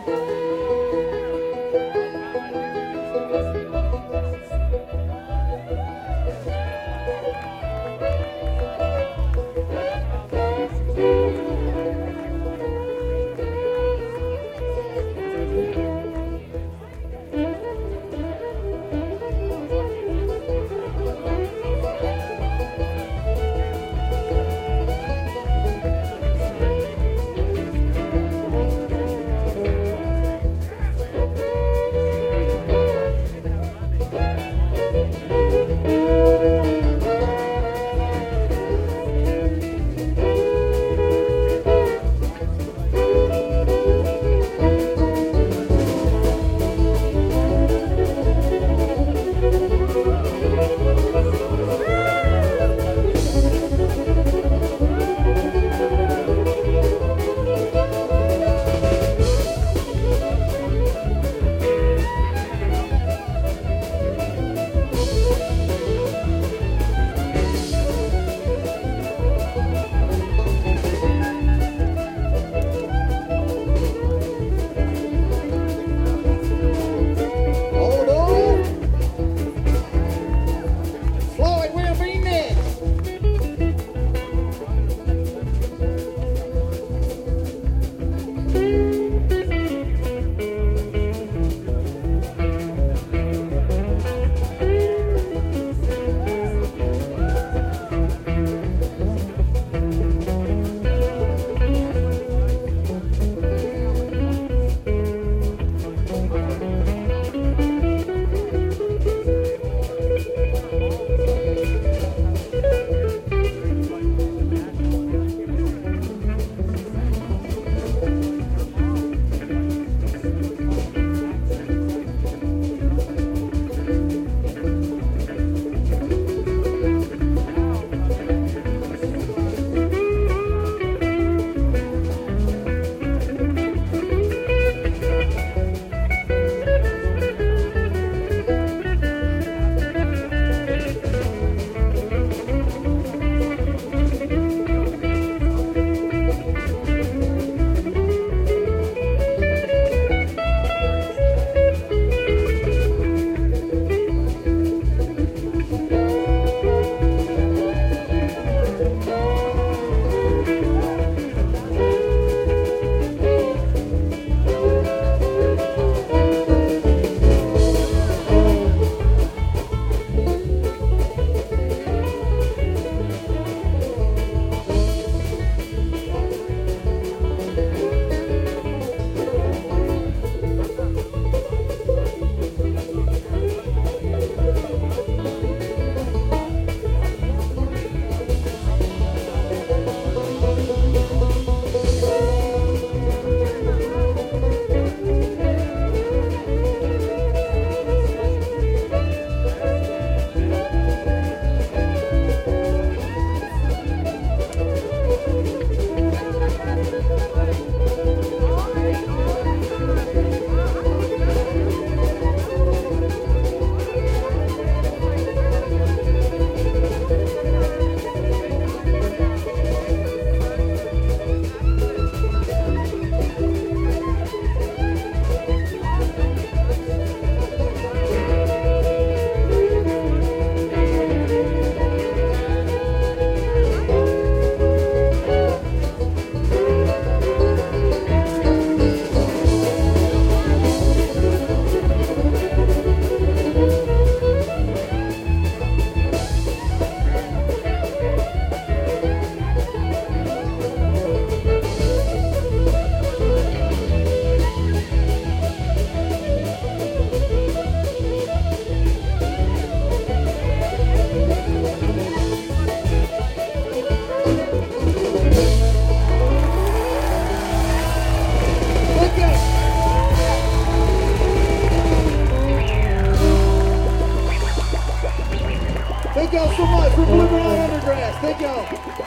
Thank y'all so much for Blue Brown Undergrass. Thank y'all.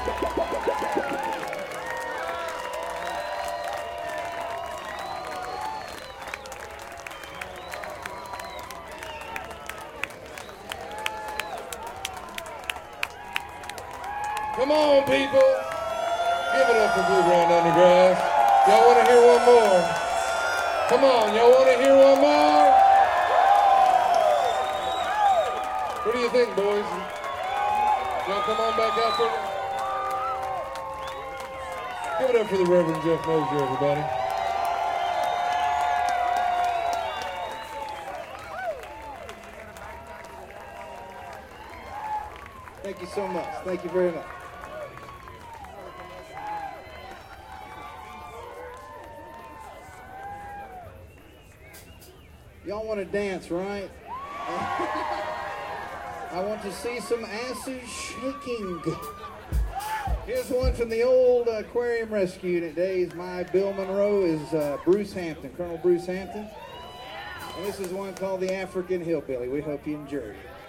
Come on, people. Give it up for Blue Brown Undergrass. Y'all want to hear one more? Come on, y'all want to hear one more? What do you think, boys? Y'all come on back out for it. Give it up for the Reverend Jeff Mosier, everybody. Thank you so much. Thank you very much. Y'all want to dance, right? I want to see some asses shaking. Here's one from the old Aquarium Rescue Unit days. My Bill Monroe is Bruce Hampton, Colonel Bruce Hampton. And this is one called the African Hillbilly. We hope you enjoy it.